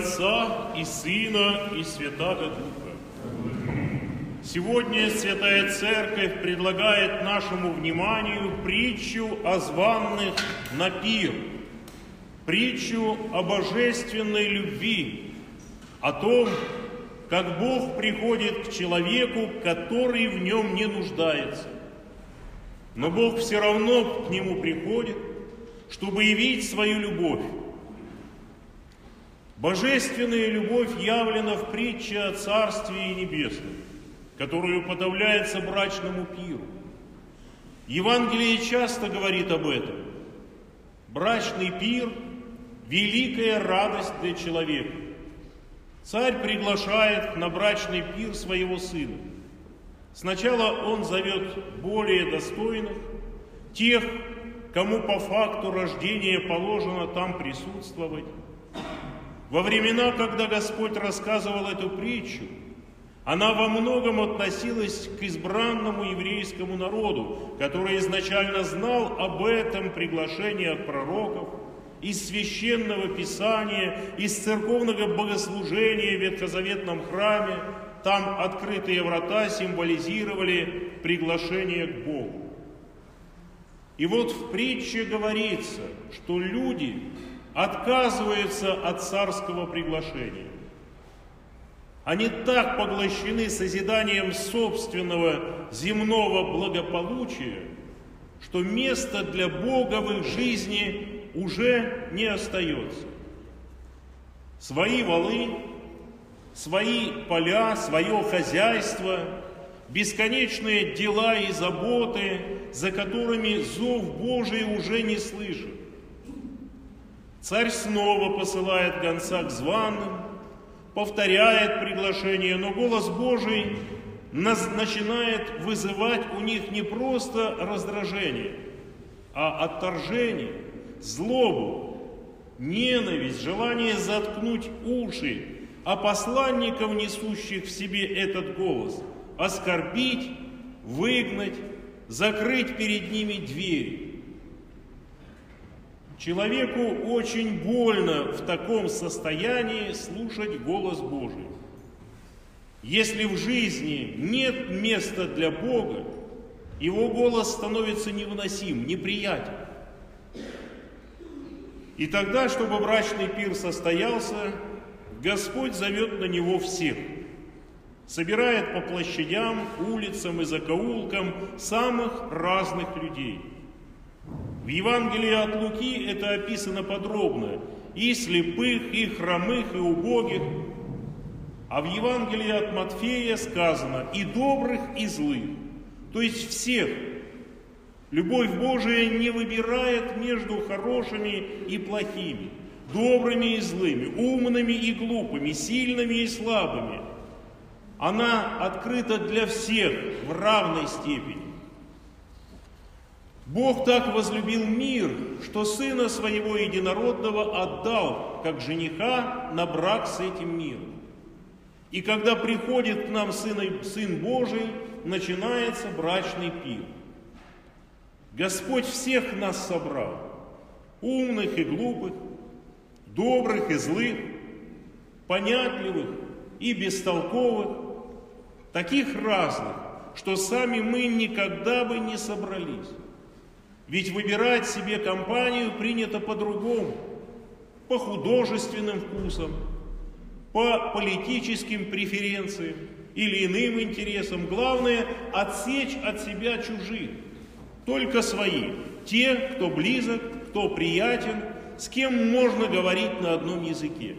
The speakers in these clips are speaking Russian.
Отца и Сына и Святаго Духа. Сегодня Святая Церковь предлагает нашему вниманию притчу о званных на пир, притчу о божественной любви, о том, как Бог приходит к человеку, который в нем не нуждается. Но Бог все равно к нему приходит, чтобы явить свою любовь. Божественная любовь явлена в притче о Царстве Небесном, которая уподобляется брачному пиру. Евангелие часто говорит об этом. Брачный пир – великая радость для человека. Царь приглашает на брачный пир своего сына. Сначала он зовет более достойных, тех, кому по факту рождения положено там присутствовать. Во времена, когда Господь рассказывал эту притчу, она во многом относилась к избранному еврейскому народу, который изначально знал об этом приглашении от пророков, из священного писания, из церковного богослужения в ветхозаветном храме. Там открытые врата символизировали приглашение к Богу. И вот в притче говорится, что люди отказываются от царского приглашения. Они так поглощены созиданием собственного земного благополучия, что места для Бога в их жизни уже не остается. Свои валы, свои поля, свое хозяйство, бесконечные дела и заботы, за которыми зов Божий уже не слышит. Царь снова посылает гонца к званым, повторяет приглашение, но голос Божий начинает вызывать у них не просто раздражение, а отторжение, злобу, ненависть, желание заткнуть уши, а посланников, несущих в себе этот голос, оскорбить, выгнать, закрыть перед ними двери. Человеку очень больно в таком состоянии слушать голос Божий. Если в жизни нет места для Бога, его голос становится невыносим, неприятен. И тогда, чтобы брачный пир состоялся, Господь зовет на него всех, собирает по площадям, улицам и закоулкам самых разных людей. В Евангелии от Луки это описано подробно, и слепых, и хромых, и убогих. А в Евангелии от Матфея сказано и добрых, и злых, то есть всех. Любовь Божия не выбирает между хорошими и плохими, добрыми и злыми, умными и глупыми, сильными и слабыми. Она открыта для всех в равной степени. Бог так возлюбил мир, что Сына Своего Единородного отдал, как жениха, на брак с этим миром. И когда приходит к нам Сын Божий, начинается брачный пир. Господь всех нас собрал, умных и глупых, добрых и злых, понятливых и бестолковых, таких разных, что сами мы никогда бы не собрались. Ведь выбирать себе компанию принято по-другому, по художественным вкусам, по политическим преференциям или иным интересам. Главное – отсечь от себя чужих, только свои, те, кто близок, кто приятен, с кем можно говорить на одном языке.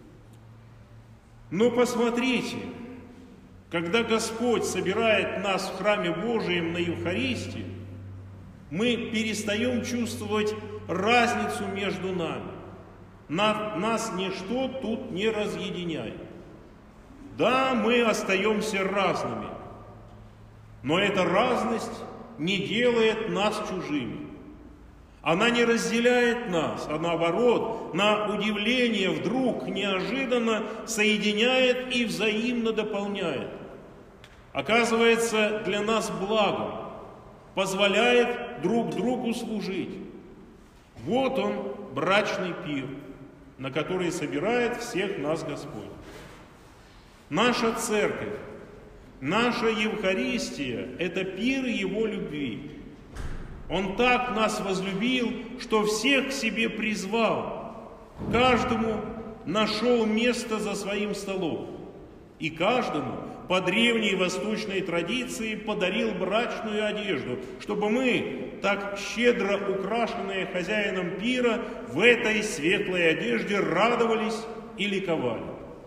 Но посмотрите, когда Господь собирает нас в храме Божием на Евхаристии, мы перестаем чувствовать разницу между нами. Нас ничто тут не разъединяет. Да, мы остаемся разными, но эта разность не делает нас чужими. Она не разделяет нас, а наоборот, на удивление вдруг неожиданно соединяет и взаимно дополняет. Оказывается для нас благом, позволяет друг другу служить. Вот он, брачный пир. на который собирает всех нас Господь. Наша церковь, наша Евхаристия – это пир Его любви. Он так нас возлюбил, что всех к себе призвал, каждому нашел место за своим столом, и каждому по древней восточной традиции подарил брачную одежду, чтобы мы, так щедро украшенные хозяином пира, в этой светлой одежде радовались и ликовали.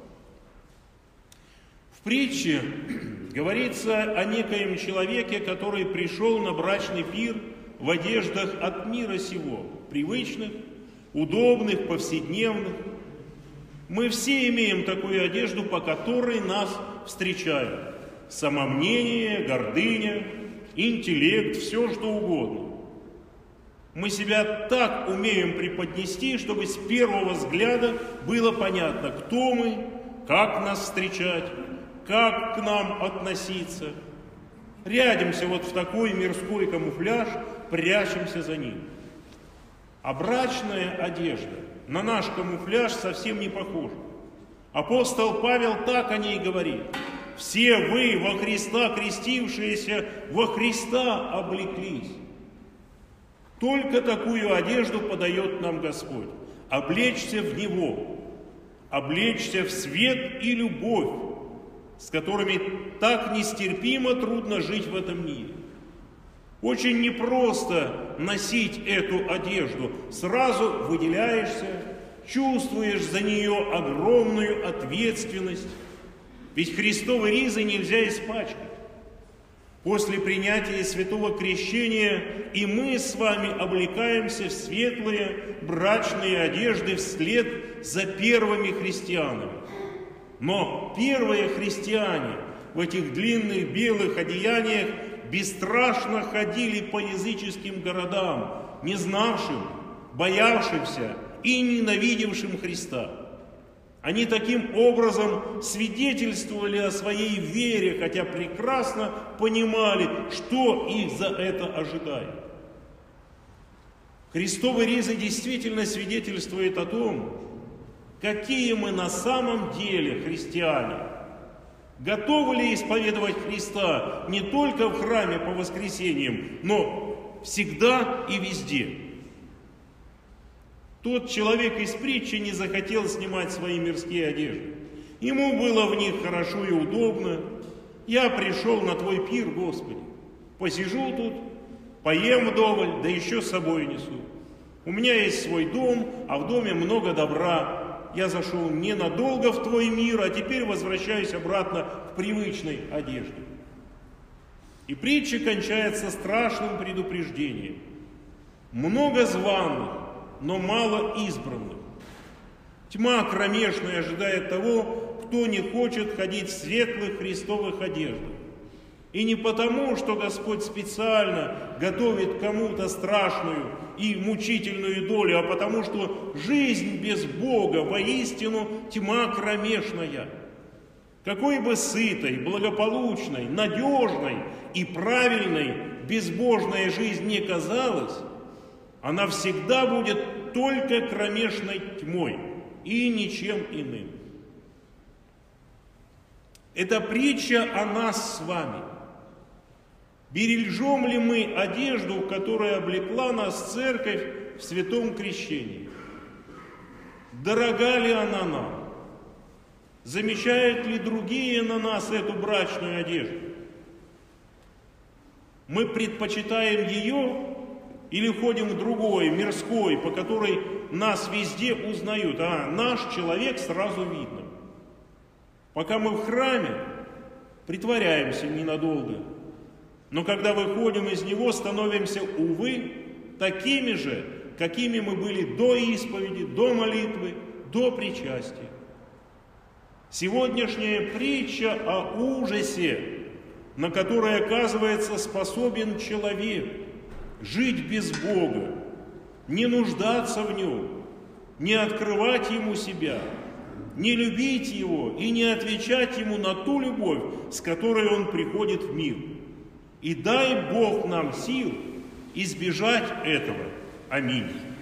В притче говорится о некоем человеке, который пришел на брачный пир в одеждах от мира сего, привычных, удобных, повседневных. Мы все имеем такую одежду, по которой нас встречают. Самомнение, гордыня, интеллект, все что угодно. Мы себя так умеем преподнести, чтобы с первого взгляда было понятно, кто мы, как нас встречать, как к нам относиться. Рядимся вот в такой мирской камуфляж, прячемся за ним. А брачная одежда на наш камуфляж совсем не похожа. Апостол Павел так о ней говорит: «Все вы во Христа крестившиеся, во Христа облеклись». Только такую одежду подает нам Господь. Облечься в Него, облечься в свет и любовь, с которыми так нестерпимо трудно жить в этом мире. Очень непросто носить эту одежду. Сразу выделяешься, чувствуешь за нее огромную ответственность. Ведь Христовой ризой нельзя испачкать. После принятия святого крещения и мы с вами облекаемся в светлые брачные одежды вслед за первыми христианами. Но первые христиане в этих длинных белых одеяниях бесстрашно ходили по языческим городам, не знавшим, боявшимся и ненавидевшим Христа. Они таким образом свидетельствовали о своей вере, хотя прекрасно понимали, что их за это ожидает. Христовая риза действительно свидетельствует о том, какие мы на самом деле христиане. Готовы ли исповедовать Христа не только в храме по воскресеньям, но всегда и везде? Тот человек из притчи не захотел снимать свои мирские одежды. Ему было в них хорошо и удобно. «Я пришел на Твой пир, Господи. Посижу тут, поем вдоволь, да еще с собой несу. У меня есть свой дом, а в доме много добра. Я зашел ненадолго в Твой мир, а теперь возвращаюсь обратно в привычной одежде». И притча кончается страшным предупреждением. Много званых, но мало избранных. Тьма кромешная ожидает того, кто не хочет ходить в светлых христовых одеждах. И не потому, что Господь специально готовит кому-то страшную и мучительную долю, а потому, что жизнь без Бога воистину тьма кромешная. Какой бы сытой, благополучной, надежной и правильной безбожная жизнь не казалась, она всегда будет только кромешной тьмой и ничем иным. Это притча о нас с вами. Бережем ли мы одежду, которая облекла нас Церковь в святом крещении? Дорога ли она нам? Замечают ли другие на нас эту брачную одежду? Мы предпочитаем ее или ходим в другой, мирской, по которой нас везде узнают, а наш человек сразу видно. Пока мы в храме, притворяемся ненадолго, но когда выходим из него, становимся, увы, такими же, какими мы были до исповеди, до молитвы, до причастия. Сегодняшняя притча о ужасе, на который, оказывается, способен человек. Жить без Бога, не нуждаться в Нем, не открывать Ему себя, не любить Его и не отвечать Ему на ту любовь, с которой Он приходит в мир. И дай Бог нам сил избежать этого. Аминь.